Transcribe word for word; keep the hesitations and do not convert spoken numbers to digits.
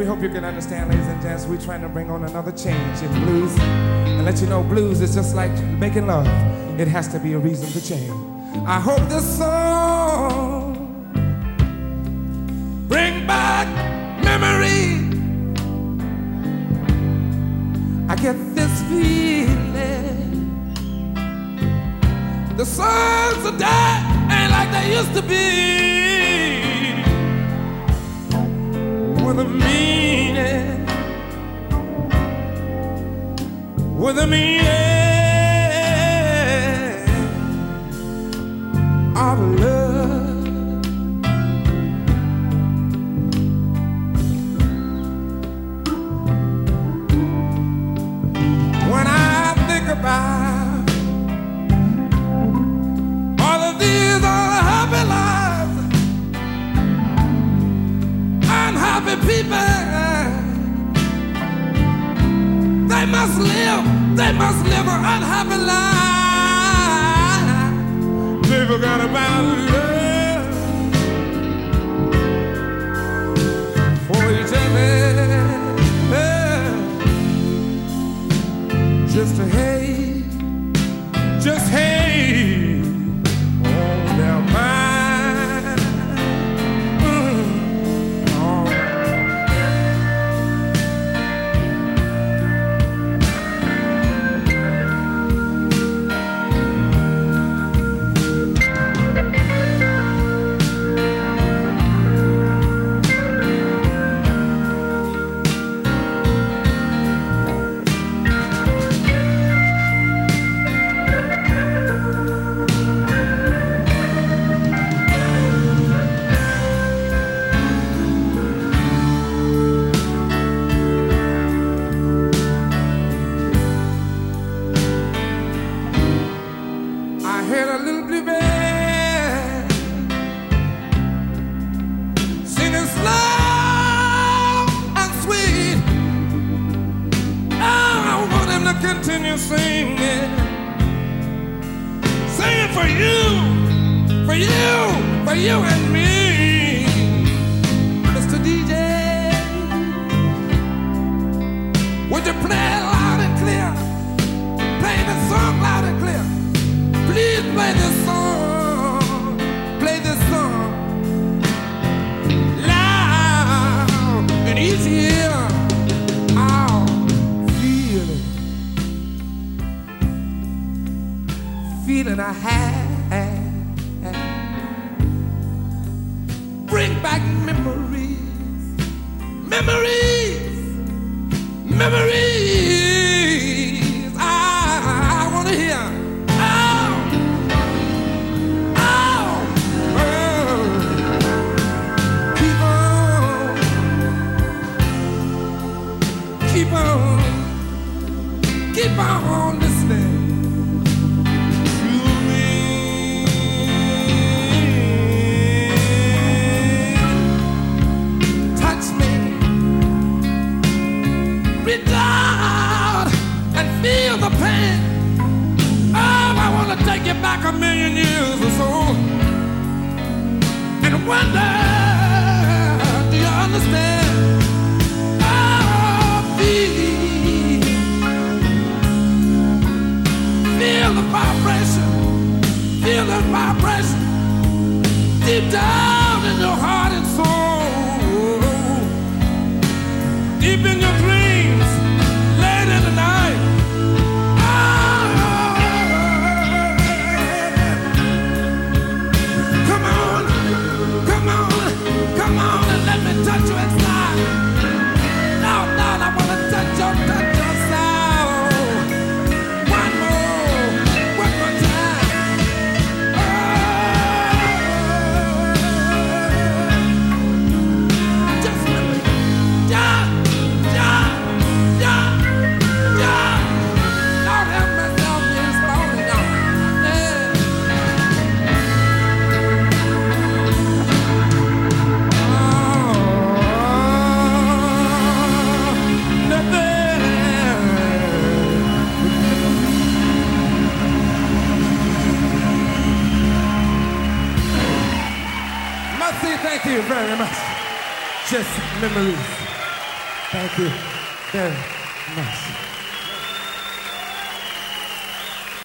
we hope you can understand, ladies and gents, we're trying to bring on another change in blues and let you know blues is just like making love. It has to be a reason to change. I hope this song bring back memory. I get this feeling the songs of dead ain't like they used to be. With a meaning, with a meaning of love. When I think about all of these unhappy lives, unhappy people, they must live, they must live an unhappy life. They forgot about love for each other. Just a hate, just hate on their mind. Mm. Oh. Continue singing, singing for you, for you, for you and me, Mister D J. Would you play it loud and clear? Play this song loud and clear. Please play this song, play this song loud and easy. I'll feel it. Feeling I had, bring back memories, memories, memories. I, I want to hear. Oh, oh, oh. Keep on, keep on, keep on listening. Feel the pain. Oh, I want to take you back a million years or so and wonder, do you understand? Oh, feel, feel the vibration, feel the vibration deep down in your heart and soul, deep in your dreams, late in the night. Come on and let me touch you inside. No, no, I want to touch your, touch your soul. One more, one more time. Oh, just let me, yeah, yeah, yeah, yeah. Lord have mercy on me, it's lonely, y'all. Thank you very much. Just memories. Thank you very much.